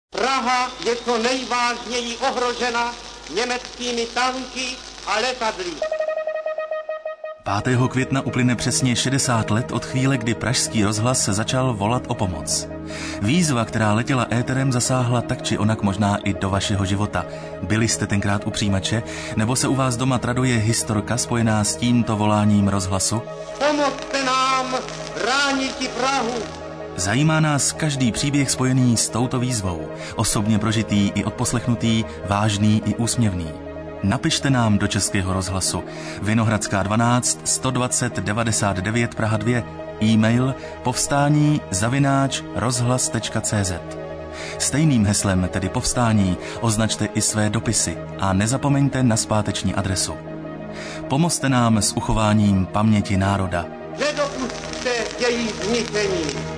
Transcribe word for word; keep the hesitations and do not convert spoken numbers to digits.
Praha je co nejvážněji ohrožena německými tanky a letadly. pátého května uplyne přesně šedesát let od chvíle, kdy pražský rozhlas se začal volat o pomoc. Výzva, která letěla éterem, zasáhla tak či onak možná i do vašeho života. Byli jste tenkrát u přijímače? Nebo se u vás doma traduje historka spojená s tímto voláním rozhlasu? Pomozte nám brániti Prahu! Zajímá nás každý příběh spojený s touto výzvou. Osobně prožitý i odposlechnutý, vážný i úsměvný. Napište nám do Českého rozhlasu. Vinohradská dvanáct sto dvacet devadesát devět Praha dva. E-mail povstání zavináč rozhlas tečka cé zet. Stejným heslem, tedy povstání, označte i své dopisy a nezapomeňte na zpáteční adresu. Pomozte nám s uchováním paměti národa. Nedopusťte její zničení.